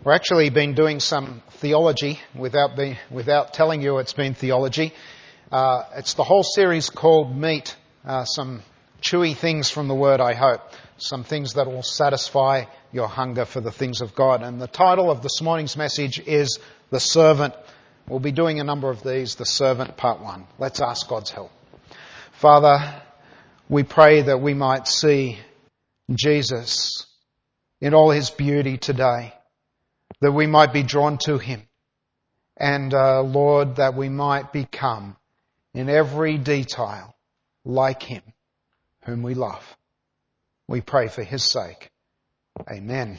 We've actually been doing some theology without telling you it's been theology. It's the whole series called Meat. Some chewy things from the Word, I hope. Some things that will satisfy your hunger for the things of God. And the title of this morning's message is The Servant. We'll be doing a number of these, The Servant Part 1. Let's ask God's help. Father, we pray that we might see Jesus in all His beauty today, that we might be drawn to Him, and Lord, that we might become in every detail like Him, whom we love. We pray for His sake. Amen.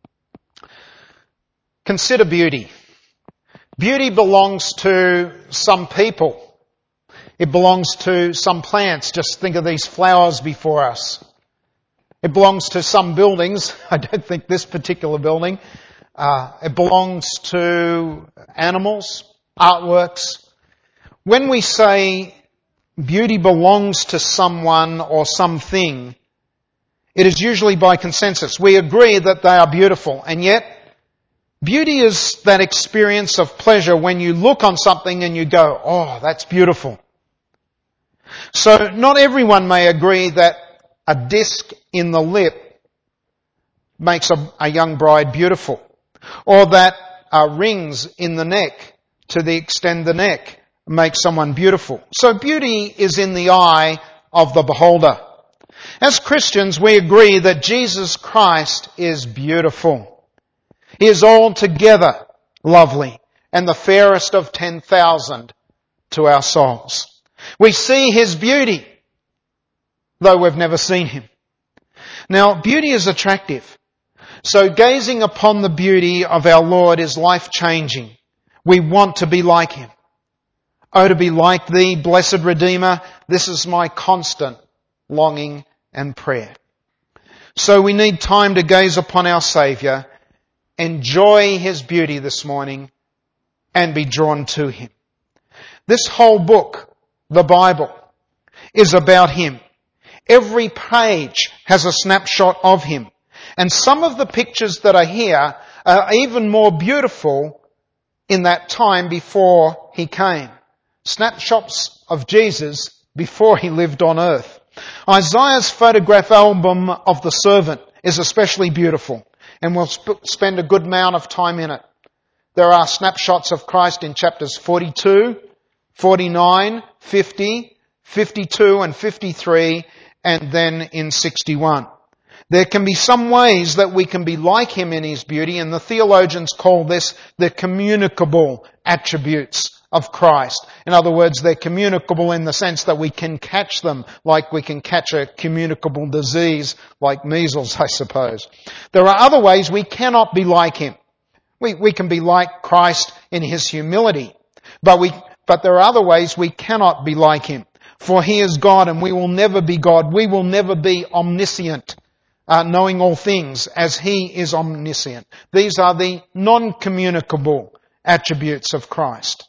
Consider beauty. Beauty belongs to some people. It belongs to some plants. Just think of these flowers before us. It belongs to some buildings. I don't think this particular building. It belongs to animals, artworks. When we say beauty belongs to someone or something, it is usually by consensus. We agree that they are beautiful, and yet beauty is that experience of pleasure when you look on something and you go, oh, that's beautiful. So not everyone may agree that a disc in the lip makes a young bride beautiful, or that rings in the neck to extend the neck make someone beautiful. So beauty is in the eye of the beholder. As Christians, we agree that Jesus Christ is beautiful. He is altogether lovely and the fairest of 10,000 to our souls. We see His beauty, though we've never seen Him. Now, beauty is attractive. So gazing upon the beauty of our Lord is life-changing. We want to be like Him. Oh, to be like Thee, blessed Redeemer, this is my constant longing and prayer. So we need time to gaze upon our Saviour, enjoy His beauty this morning, and be drawn to Him. This whole book, the Bible, is about Him. Every page has a snapshot of Him. And some of the pictures that are here are even more beautiful in that time before He came. Snapshots of Jesus before He lived on earth. Isaiah's photograph album of the servant is especially beautiful, and we'll spend a good amount of time in it. There are snapshots of Christ in chapters 42, 49, 50, 52 and 53, and then in 61. There can be some ways that we can be like Him in His beauty, and the theologians call this the communicable attributes of Christ. In other words, they're communicable in the sense that we can catch them, like we can catch a communicable disease like measles, I suppose. There are other ways we cannot be like Him. We can be like Christ in His humility, but there are other ways we cannot be like Him. For He is God and we will never be God. We will never be omniscient, knowing all things as He is omniscient. These are the non-communicable attributes of Christ.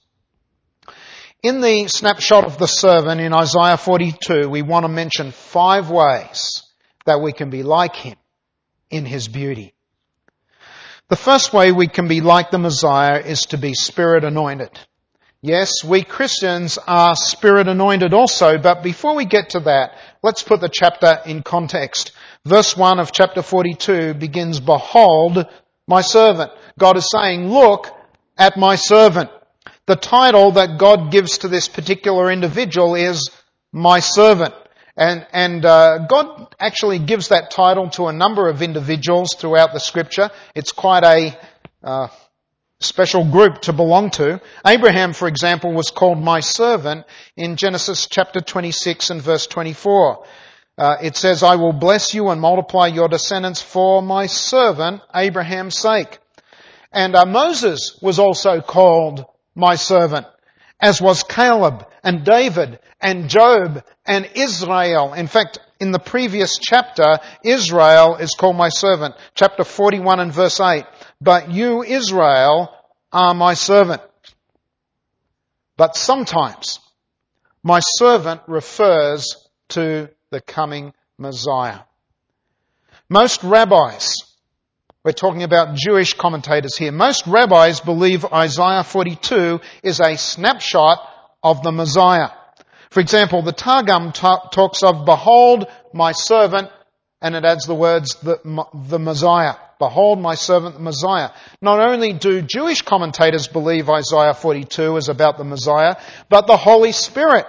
In the snapshot of the servant in Isaiah 42, we want to mention 5 ways that we can be like Him in His beauty. The first way we can be like the Messiah is to be Spirit anointed. Yes, we Christians are Spirit anointed also, but before we get to that, let's put the chapter in context. Verse 1 of chapter 42 begins, "Behold, my servant." God is saying, look at my servant. The title that God gives to this particular individual is my servant. And God actually gives that title to a number of individuals throughout the Scripture. It's quite a special group to belong to. Abraham, for example, was called my servant in Genesis chapter 26 and verse 24. It says, "I will bless you and multiply your descendants for my servant Abraham's sake." And Moses was also called my servant, as was Caleb and David and Job and Israel. In fact, in the previous chapter, Israel is called my servant. Chapter 41 and verse 8. "But you, Israel, are my servant." But sometimes my servant refers to the coming Messiah. Most rabbis We're talking about Jewish commentators here. Most rabbis believe Isaiah 42 is a snapshot of the Messiah. For example, the Targum talks of, "Behold my servant," and it adds the words, the Messiah. "Behold my servant, the Messiah." Not only do Jewish commentators believe Isaiah 42 is about the Messiah, but the Holy Spirit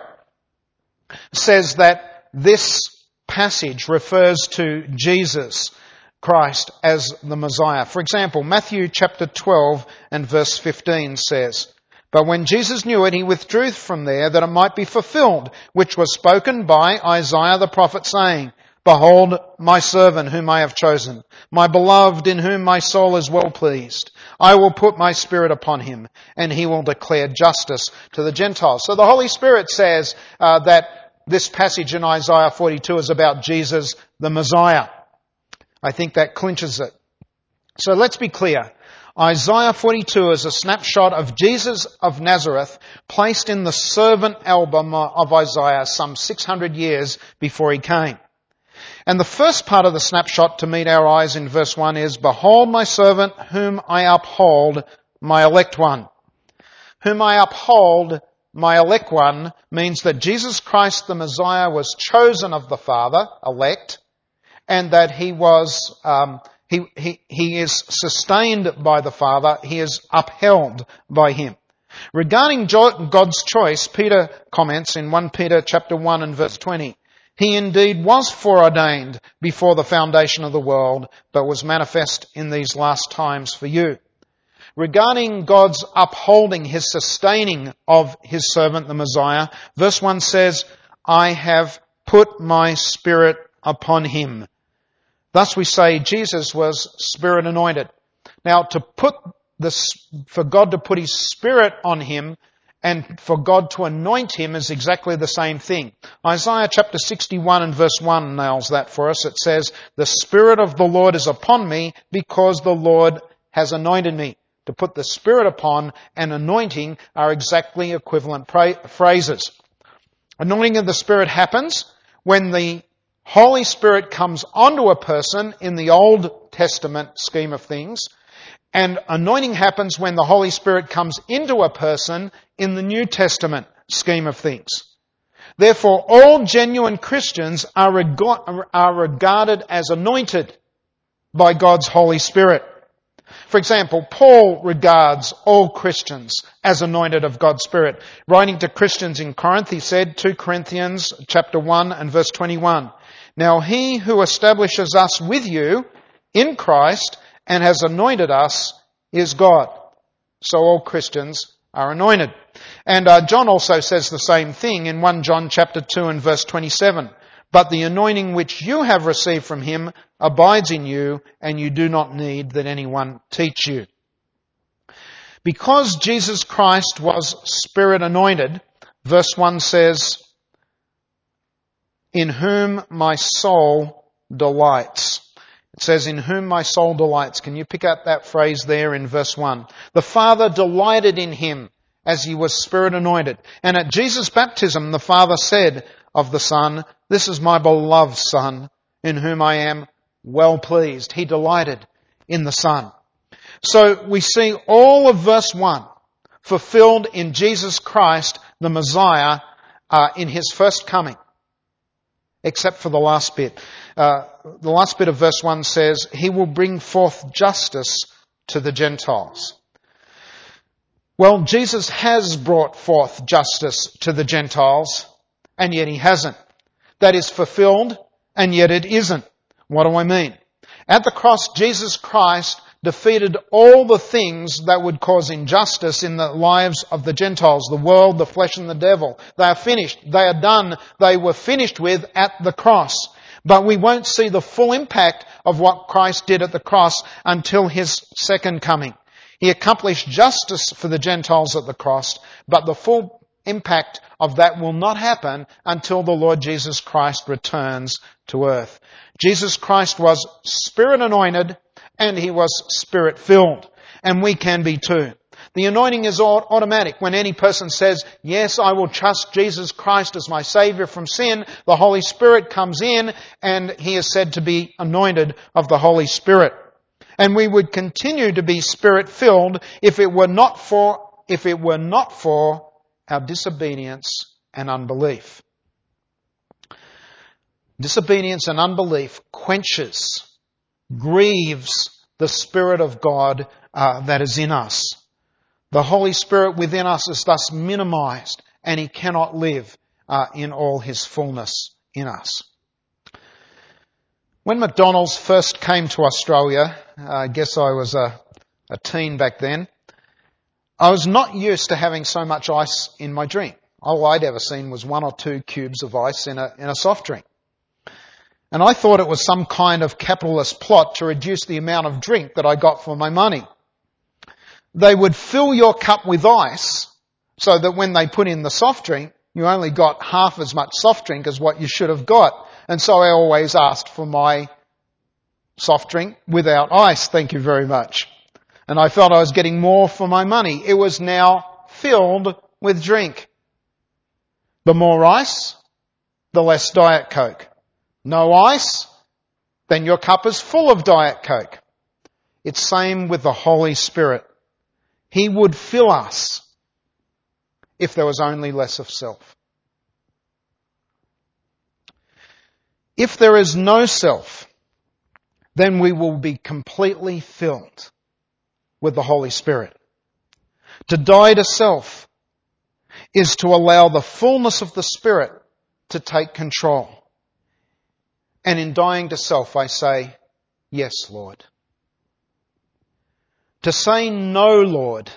says that this passage refers to Jesus Christ as the Messiah. For example, Matthew chapter 12 and verse 15 says, "But when Jesus knew it, he withdrew from there that it might be fulfilled, which was spoken by Isaiah the prophet, saying, Behold my servant whom I have chosen, my beloved in whom my soul is well pleased. I will put my spirit upon him, and he will declare justice to the Gentiles." So the Holy Spirit says that this passage in Isaiah 42 is about Jesus the Messiah. I think that clinches it. So let's be clear. Isaiah 42 is a snapshot of Jesus of Nazareth placed in the servant album of Isaiah some 600 years before he came. And the first part of the snapshot to meet our eyes in verse 1 is, "Behold my servant whom I uphold, my elect one." Whom I uphold, my elect one, means that Jesus Christ the Messiah was chosen of the Father, elect, and that he was, he is sustained by the Father, he is upheld by him. Regarding God's choice, Peter comments in 1 Peter chapter 1 and verse 20, "He indeed was foreordained before the foundation of the world, but was manifest in these last times for you." Regarding God's upholding, his sustaining of his servant, the Messiah, verse 1 says, "I have put my spirit upon him." Thus we say Jesus was Spirit anointed. Now, for God to put his Spirit on him and for God to anoint him is exactly the same thing. Isaiah chapter 61 and verse 1 nails that for us. It says, "The Spirit of the Lord is upon me because the Lord has anointed me." To put the Spirit upon and anointing are exactly equivalent phrases. Anointing of the Spirit happens when the Holy Spirit comes onto a person in the Old Testament scheme of things, and anointing happens when the Holy Spirit comes into a person in the New Testament scheme of things. Therefore, all genuine Christians are regarded as anointed by God's Holy Spirit. For example, Paul regards all Christians as anointed of God's Spirit. Writing to Christians in Corinth, he said, 2 Corinthians chapter 1 and verse 21, "Now he who establishes us with you in Christ and has anointed us is God." So all Christians are anointed. And John also says the same thing in 1 John chapter 2 and verse 27. "But the anointing which you have received from him abides in you, and you do not need that anyone teach you." Because Jesus Christ was Spirit anointed, verse 1 says, "In whom my soul delights." It says, "In whom my soul delights." Can you pick up that phrase there in verse 1? The Father delighted in him as he was Spirit anointed. And at Jesus' baptism, the Father said of the Son, "This is my beloved Son, in whom I am well pleased." He delighted in the Son. So we see all of verse 1 fulfilled in Jesus Christ, the Messiah, in his first coming. Except for the last bit. The last bit of verse 1 says, "He will bring forth justice to the Gentiles." Well, Jesus has brought forth justice to the Gentiles, and yet he hasn't. That is fulfilled, and yet it isn't. What do I mean? At the cross, Jesus Christ defeated all the things that would cause injustice in the lives of the Gentiles, the world, the flesh and the devil. They are finished. They are done. They were finished with at the cross. But we won't see the full impact of what Christ did at the cross until his second coming. He accomplished justice for the Gentiles at the cross, but the full impact of that will not happen until the Lord Jesus Christ returns to earth. Jesus Christ was Spirit anointed and he was Spirit filled. And we can be too. The anointing is automatic. When any person says, "Yes, I will trust Jesus Christ as my Saviour from sin," the Holy Spirit comes in and he is said to be anointed of the Holy Spirit. And we would continue to be Spirit-filled if it were not for our disobedience and unbelief. Disobedience and unbelief quenches, grieves the Spirit of God that is in us. The Holy Spirit within us is thus minimized, and He cannot live in all His fullness in us. When McDonald's first came to Australia, I guess I was a teen back then, I was not used to having so much ice in my drink. All I'd ever seen was 1 or 2 cubes of ice in a soft drink. And I thought it was some kind of capitalist plot to reduce the amount of drink that I got for my money. They would fill your cup with ice so that when they put in the soft drink, you only got half as much soft drink as what you should have got. And so I always asked for my soft drink without ice, thank you very much. And I felt I was getting more for my money. It was now filled with drink. The more ice, the less Diet Coke. No ice, then your cup is full of Diet Coke. It's same with the Holy Spirit. He would fill us if there was only less of self. If there is no self, then we will be completely filled with the Holy Spirit. To die to self is to allow the fullness of the Spirit to take control. And in dying to self, I say, yes, Lord. To say no, Lord,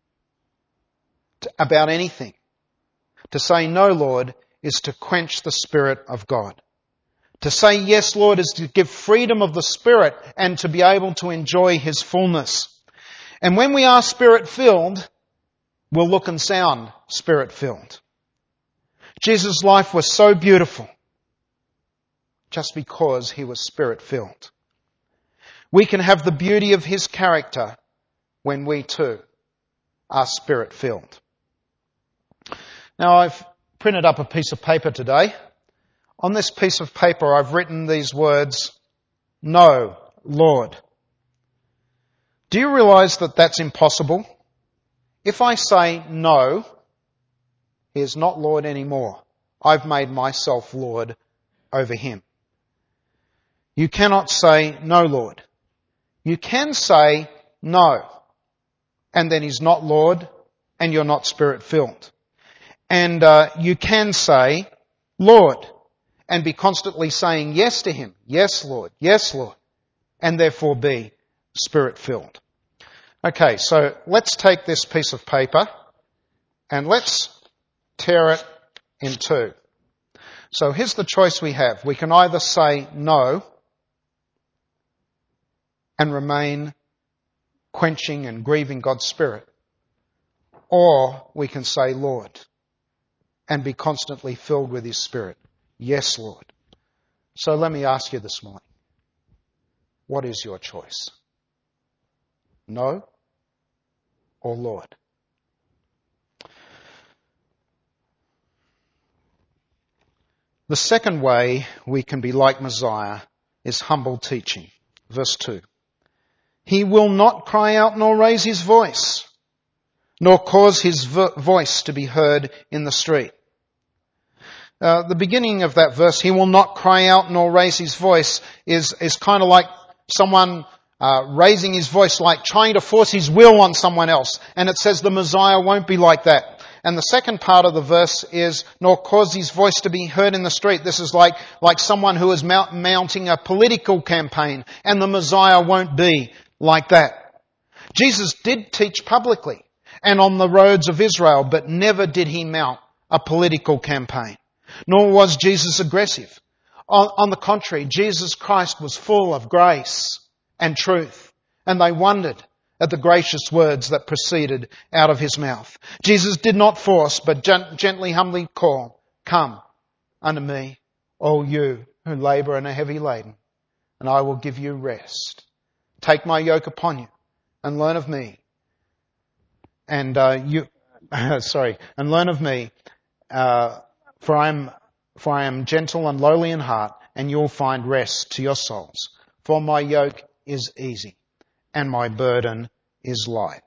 about anything. To say no, Lord, is to quench the Spirit of God. To say yes, Lord, is to give freedom of the Spirit and to be able to enjoy His fullness. And when we are Spirit-filled, we'll look and sound Spirit-filled. Jesus' life was so beautiful just because He was Spirit-filled. We can have the beauty of His character when we too are Spirit-filled. Now, I've printed up a piece of paper today. On this piece of paper, I've written these words, "No, Lord." Do you realize that that's impossible? If I say no, He is not Lord anymore. I've made myself Lord over Him. You cannot say no, Lord. You can say no, and then He's not Lord, and you're not Spirit-filled. And you can say, Lord, and be constantly saying yes to Him. Yes, Lord. Yes, Lord. And therefore be Spirit-filled. Okay, so let's take this piece of paper and let's tear it in two. So here's the choice we have. We can either say no and remain quenching and grieving God's Spirit, or we can say Lord and be constantly filled with His Spirit. Yes, Lord. So let me ask you this morning, what is your choice? No or Lord? The second way we can be like Messiah is humble teaching. Verse 2. He will not cry out nor raise his voice, nor cause his voice to be heard in the street. The beginning of that verse, he will not cry out nor raise his voice, is kind of like someone raising his voice, like trying to force his will on someone else. And it says the Messiah won't be like that. And the second part of the verse is, nor cause his voice to be heard in the street. This is like someone who is mounting a political campaign, and the Messiah won't be like that. Jesus did teach publicly and on the roads of Israel, but never did He mount a political campaign. Nor was Jesus aggressive. On the contrary, Jesus Christ was full of grace and truth, and they wondered at the gracious words that proceeded out of His mouth. Jesus did not force, but gently, humbly call, "Come unto me, all you who labour and are heavy laden, and I will give you rest. Take my yoke upon you and learn of me. And learn of me, for I am gentle and lowly in heart, and you'll find rest to your souls. For my yoke is easy, and my burden is light.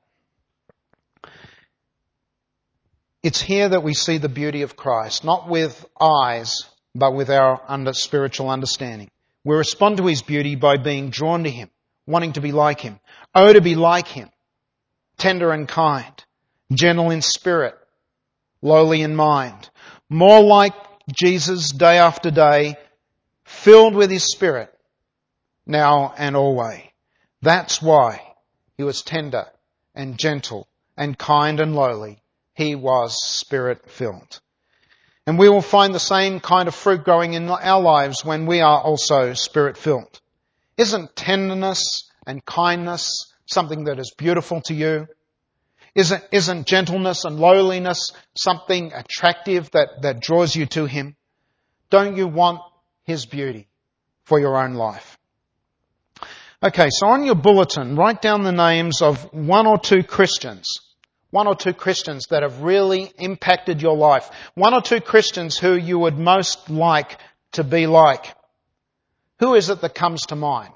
It's here that we see the beauty of Christ, not with eyes, but with our spiritual understanding. We respond to His beauty by being drawn to Him, wanting to be like Him. Oh, to be like Him, tender and kind, gentle in spirit, lowly in mind, more like Jesus day after day, filled with His Spirit, now and always. That's why He was tender and gentle and kind and lowly. He was Spirit-filled. And we will find the same kind of fruit growing in our lives when we are also Spirit-filled. Isn't tenderness and kindness something that is beautiful to you? Isn't gentleness and lowliness something attractive that draws you to Him? Don't you want His beauty for your own life? Okay, so on your bulletin, write down the names of one or two Christians that have really impacted your life. One or two Christians who you would most like to be like. Who is it that comes to mind?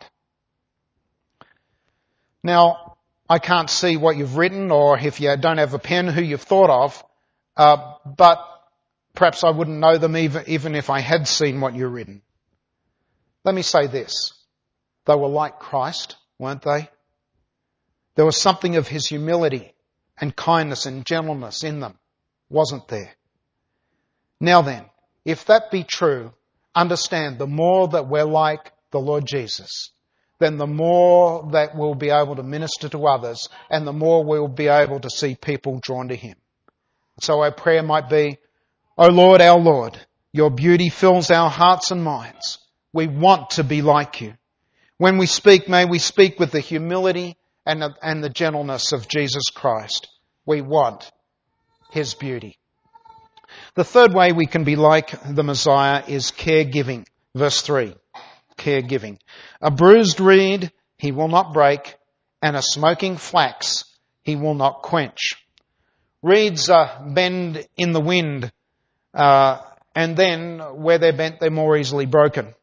Now, I can't see what you've written, or if you don't have a pen, who you've thought of, but perhaps I wouldn't know them even if I had seen what you've written. Let me say this. They were like Christ, weren't they? There was something of His humility and kindness and gentleness in them, wasn't there? Now then, if that be true, understand the more that we're like the Lord Jesus, then the more that we'll be able to minister to others, and the more we'll be able to see people drawn to Him. So our prayer might be, O Lord, our Lord, your beauty fills our hearts and minds. We want to be like you. When we speak, may we speak with the humility and the gentleness of Jesus Christ. We want His beauty. The third way we can be like the Messiah is caregiving. Verse 3, caregiving. A bruised reed He will not break, and a smoking flax He will not quench. Reeds bend in the wind, and then where they're bent, they're more easily broken.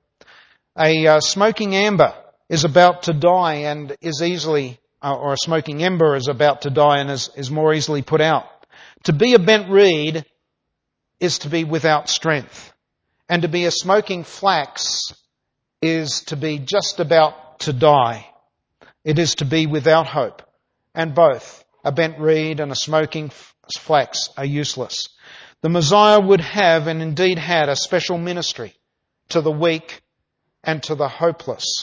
A smoking amber is about to die and is easily, or a smoking ember is about to die and is more easily put out. To be a bent reed is to be without strength. And to be a smoking flax is to be just about to die. It is to be without hope. And both, a bent reed and a smoking flax, are useless. The Messiah would have, and indeed had, a special ministry to the weak and to the hopeless.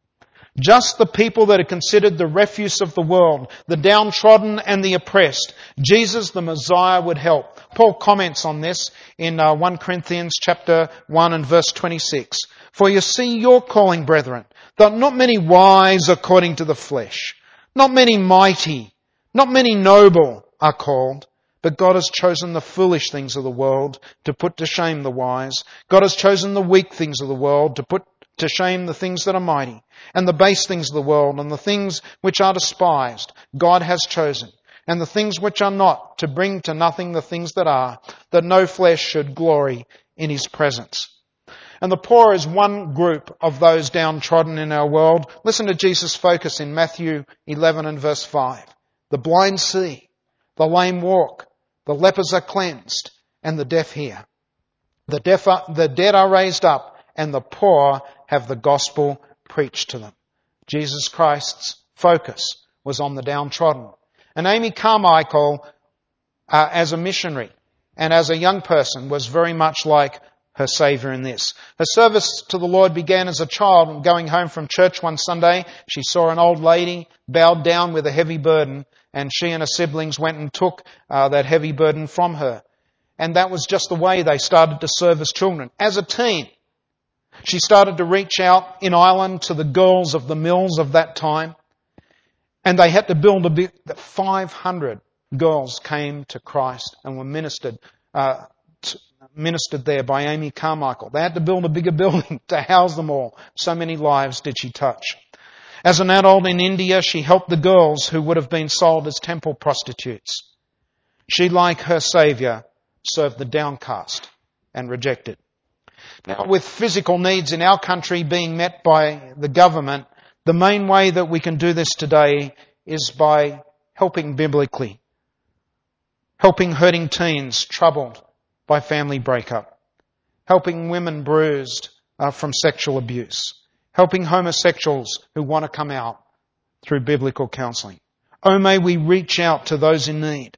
Just the people that are considered the refuse of the world, the downtrodden and the oppressed, Jesus the Messiah would help. Paul comments on this in 1 Corinthians chapter 1 and verse 26. For you see your calling, brethren, that not many wise according to the flesh, not many mighty, not many noble are called, but God has chosen the foolish things of the world to put to shame the wise. God has chosen the weak things of the world to put to shame the things that are mighty, and the base things of the world, and the things which are despised, God has chosen, and the things which are not, to bring to nothing the things that are, that no flesh should glory in His presence. And the poor is one group of those downtrodden in our world. Listen to Jesus' focus in Matthew 11 and verse 5. The blind see, the lame walk, the lepers are cleansed, and the deaf hear. The dead are raised up, and the poor have the gospel preached to them. Jesus Christ's focus was on the downtrodden. And Amy Carmichael, as a missionary and as a young person, was very much like her Saviour in this. Her service to the Lord began as a child, and going home from church one Sunday, she saw an old lady bowed down with a heavy burden, and she and her siblings went and took that heavy burden from her. And that was just the way they started to serve as children. As a teen, she started to reach out in Ireland to the girls of the mills of that time. And they had to build 500 girls came to Christ and were ministered there by Amy Carmichael. They had to build a bigger building to house them all. So many lives did she touch. As an adult in India, she helped the girls who would have been sold as temple prostitutes. She, like her Saviour, served the downcast and rejected. Now, with physical needs in our country being met by the government, The main way that we can do this today is by helping biblically. Helping hurting teens troubled by family breakup. Helping women bruised from sexual abuse. Helping homosexuals who want to come out through biblical counselling. Oh, may we reach out to those in need.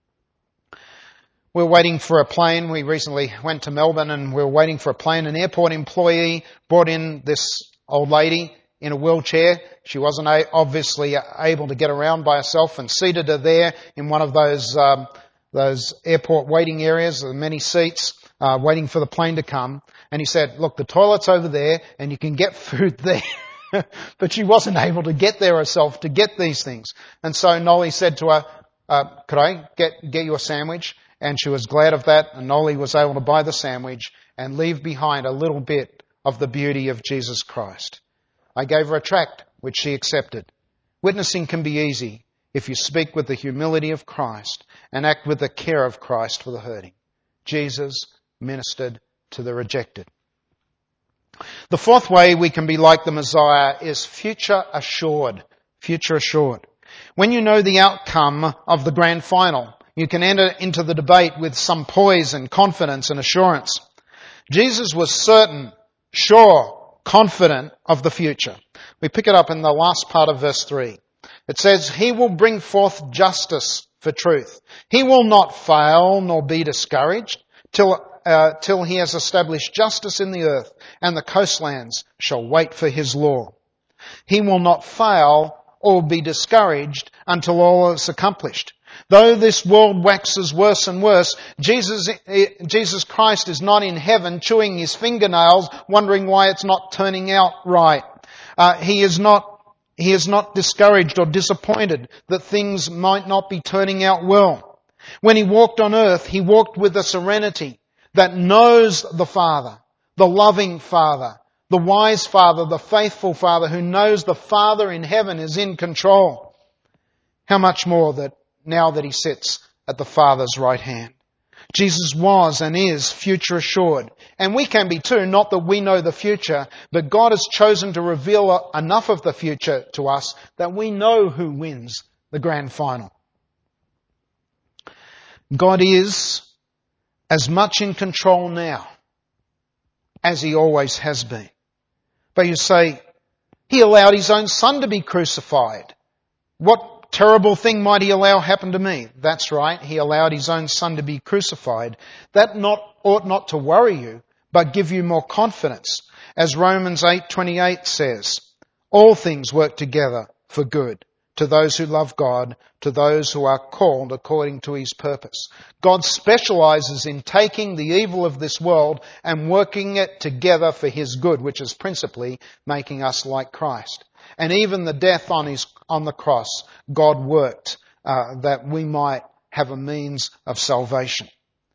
We're waiting for a plane. We recently went to Melbourne and we were waiting for a plane. An airport employee brought in this old lady in a wheelchair. She wasn't obviously able to get around by herself, and seated her there in one of those airport waiting areas, the many seats, waiting for the plane to come. And he said, look, the toilet's over there and you can get food there. But she wasn't able to get there herself to get these things. And so Nolly said to her, could I get you a sandwich? And she was glad of that, and Nolly was able to buy the sandwich and leave behind a little bit of the beauty of Jesus Christ. I gave her a tract, which she accepted. Witnessing can be easy if you speak with the humility of Christ and act with the care of Christ for the hurting. Jesus ministered to the rejected. The fourth way we can be like the Messiah is future assured. Future assured. When you know the outcome of the grand final, you can enter into the debate with some poise and confidence and assurance. Jesus was certain, sure, confident of the future. We pick it up in the last part of verse 3. It says, He will bring forth justice for truth. He will not fail nor be discouraged till He has established justice in the earth, and the coastlands shall wait for His law. He will not fail or be discouraged until all is accomplished. Though this world waxes worse and worse, Jesus Christ is not in heaven chewing His fingernails, wondering why it's not turning out right. He is not discouraged or disappointed that things might not be turning out well. When He walked on earth, He walked with a serenity that knows the Father, the loving Father, the wise Father, the faithful Father who knows the Father in heaven is in control. How much more that now that He sits at the Father's right hand. Jesus was and is future assured. And we can be too, not that we know the future, but God has chosen to reveal enough of the future to us that we know who wins the grand final. God is as much in control now as He always has been. But you say, He allowed His own Son to be crucified. What terrible thing might He allow happen to me? That's right, He allowed His own Son to be crucified. That ought not to worry you, but give you more confidence. As Romans 8:28 says, all things work together for good to those who love God, to those who are called according to His purpose. God specializes in taking the evil of this world and working it together for His good, which is principally making us like Christ. And even the death on the cross, God worked that we might have a means of salvation.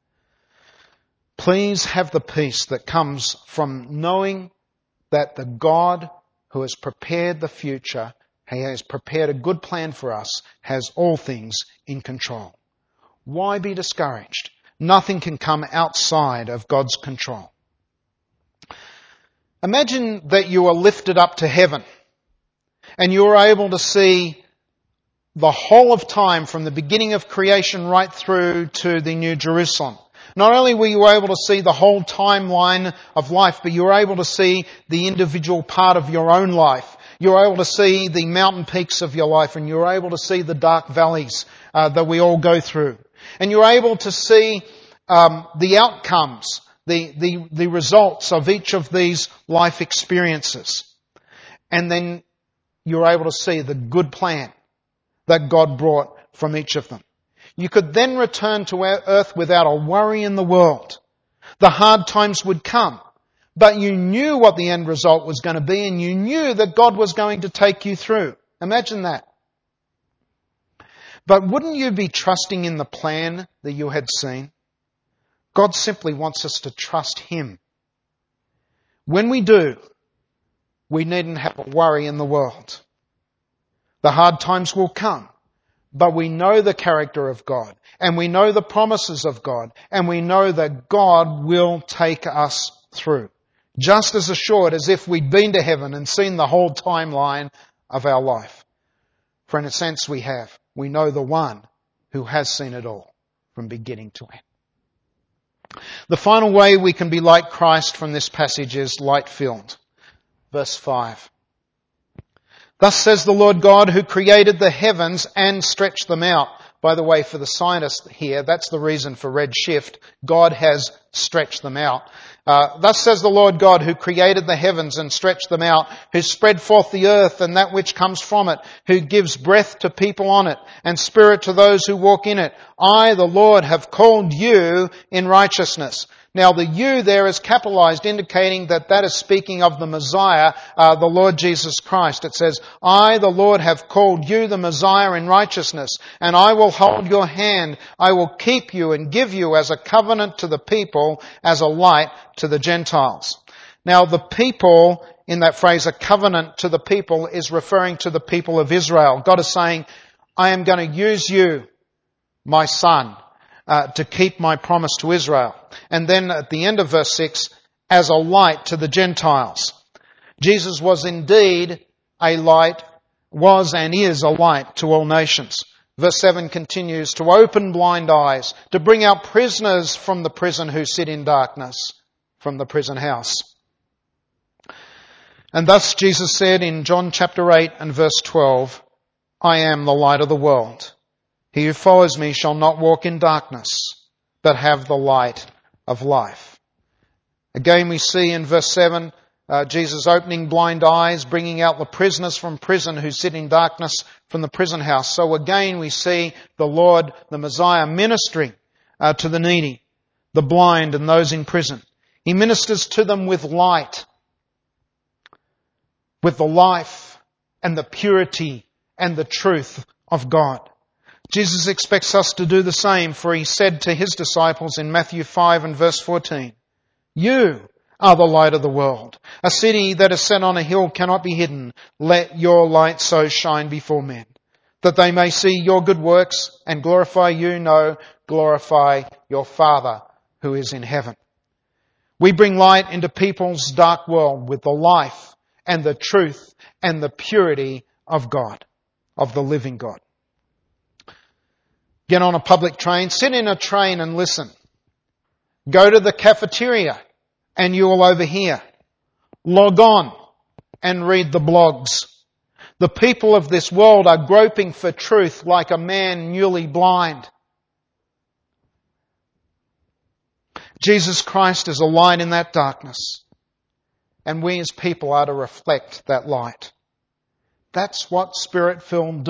Please have the peace that comes from knowing that the God who has prepared the future, He has prepared a good plan for us, has all things in control. Why be discouraged? Nothing can come outside of God's control. Imagine that you are lifted up to heaven and you are able to see the whole of time from the beginning of creation right through to the New Jerusalem. Not only were you able to see the whole timeline of life, but you were able to see the individual part of your own life. You were able to see the mountain peaks of your life, and you were able to see the dark valleys that we all go through. And you were able to see the outcomes, the results of each of these life experiences. And then you were able to see the good plan that God brought from each of them. You could then return to earth without a worry in the world. The hard times would come, but you knew what the end result was going to be, and you knew that God was going to take you through. Imagine that. But wouldn't you be trusting in the plan that you had seen? God simply wants us to trust Him. When we do, we needn't have a worry in the world. The hard times will come. But we know the character of God, and we know the promises of God, and we know that God will take us through. just as assured as if we'd been to heaven and seen the whole timeline of our life. For in a sense we have. We know the one who has seen it all from beginning to end. The final way we can be like Christ from this passage is light-filled. Verse 5. Thus says the Lord God who created the heavens and stretched them out. By the way, for the scientist here, that's the reason for red shift. God has stretched them out. Thus says the Lord God who created the heavens and stretched them out, who spread forth the earth and that which comes from it, who gives breath to people on it and spirit to those who walk in it. I, the Lord, have called you in righteousness. Now the you there is capitalized, indicating that is speaking of the Messiah, the Lord Jesus Christ. It says, I, the Lord, have called you the Messiah in righteousness, and I will hold your hand. I will keep you and give you as a covenant to the people, as a light to the Gentiles. Now the people, in that phrase, a covenant to the people, is referring to the people of Israel. God is saying, I am going to use you, my son, to keep my promise to Israel. And then at the end of verse 6, as a light to the Gentiles. Jesus was indeed a light, was and is a light to all nations. Verse 7 continues, to open blind eyes, to bring out prisoners from the prison who sit in darkness, from the prison house. And thus Jesus said in John chapter 8 and verse 12, I am the light of the world. He who follows me shall not walk in darkness, but have the light of life. Again we see in verse 7, Jesus opening blind eyes, bringing out the prisoners from prison who sit in darkness from the prison house. So again we see the Lord, the Messiah, ministering to the needy, the blind and those in prison. He ministers to them with light, with the life and the purity and the truth of God. Jesus expects us to do the same, for he said to his disciples in Matthew 5 and verse 14, you are the light of the world. A city that is set on a hill cannot be hidden. Let your light so shine before men, that they may see your good works and glorify you, glorify your Father who is in heaven. We bring light into people's dark world with the life and the truth and the purity of God, of the living God. Get on a public train, sit in a train and listen. Go to the cafeteria and you will overhear. Log on and read the blogs. The people of this world are groping for truth like a man newly blind. Jesus Christ is a light in that darkness, and we as people are to reflect that light. That's what Spirit-filled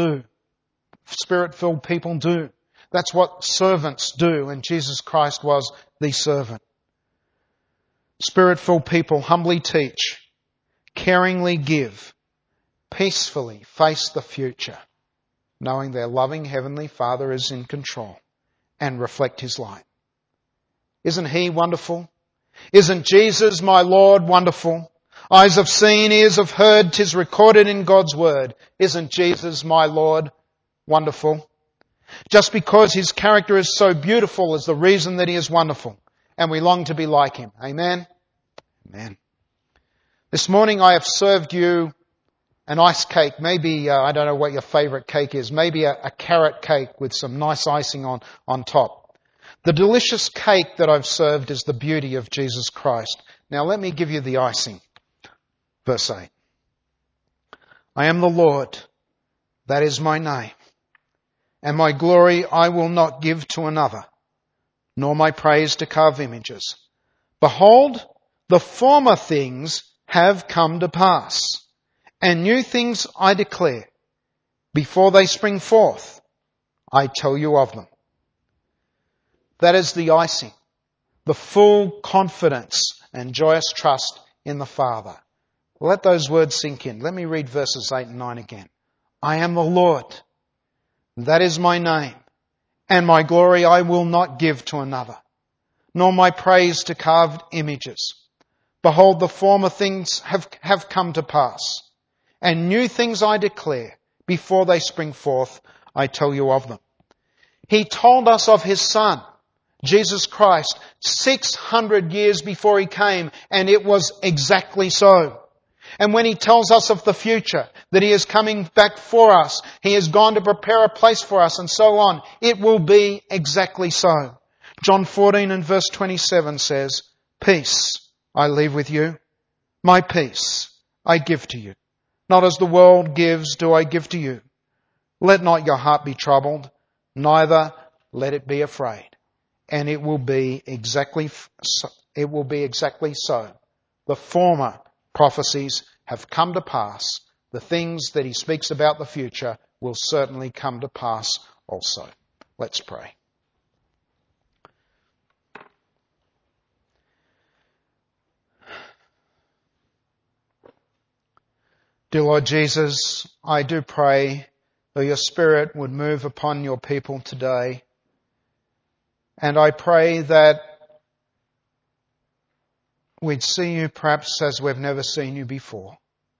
people do. That's what servants do, and Jesus Christ was the servant. Spirit-filled people humbly teach, caringly give, peacefully face the future, knowing their loving Heavenly Father is in control, and reflect His light. Isn't He wonderful? Isn't Jesus, my Lord, wonderful? Eyes have seen, ears have heard, 'tis recorded in God's Word. Isn't Jesus, my Lord, wonderful? Just because His character is so beautiful is the reason that He is wonderful. And we long to be like Him. Amen? Amen. This morning I have served you an ice cake. Maybe, I don't know what your favourite cake is. Maybe a carrot cake with some nice icing on top. The delicious cake that I've served is the beauty of Jesus Christ. Now let me give you the icing. Verse 8. I am the Lord. That is my name. And my glory I will not give to another, nor my praise to carved images. Behold, the former things have come to pass, and new things I declare. Before they spring forth, I tell you of them. That is the icing, the full confidence and joyous trust in the Father. Let those words sink in. Let me read verses 8 and 9 again. I am the Lord. That is my name. And my glory I will not give to another, nor my praise to carved images. Behold, the former things have come to pass, and new things I declare. Before they spring forth, I tell you of them. He told us of His Son. Jesus Christ, 600 years before He came, and it was exactly so. And when He tells us of the future, that He is coming back for us, He has gone to prepare a place for us, and so on, it will be exactly so. John 14 and verse 27 says, "Peace I leave with you, my peace I give to you. Not as the world gives do I give to you. Let not your heart be troubled, neither let it be afraid." And it will be exactly so. The former prophecies have come to pass. The things that He speaks about the future will certainly come to pass also. Let's pray. Dear Lord Jesus, I do pray that your Spirit would move upon your people today. And I pray that we'd see you perhaps as we've never seen you before.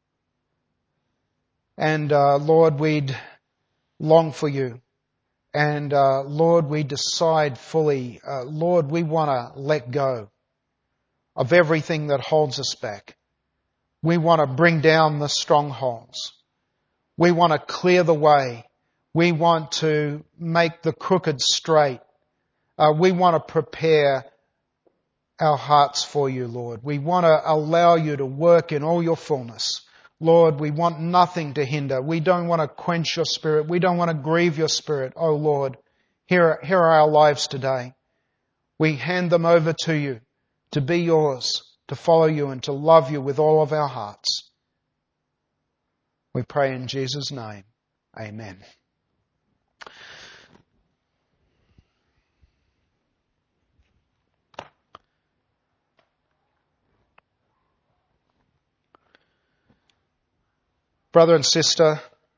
And Lord, we'd long for you. And Lord, we decide fully, Lord, we want to let go of everything that holds us back. We want to bring down the strongholds. We want to clear the way. We want to make the crooked straight. We want to prepare our hearts for you, Lord. We want to allow you to work in all your fullness. Lord, we want nothing to hinder. We don't want to quench your Spirit. We don't want to grieve your Spirit. Oh Lord, here are our lives today. We hand them over to you to be yours, to follow you and to love you with all of our hearts. We pray in Jesus' name. Amen. Brother and sister,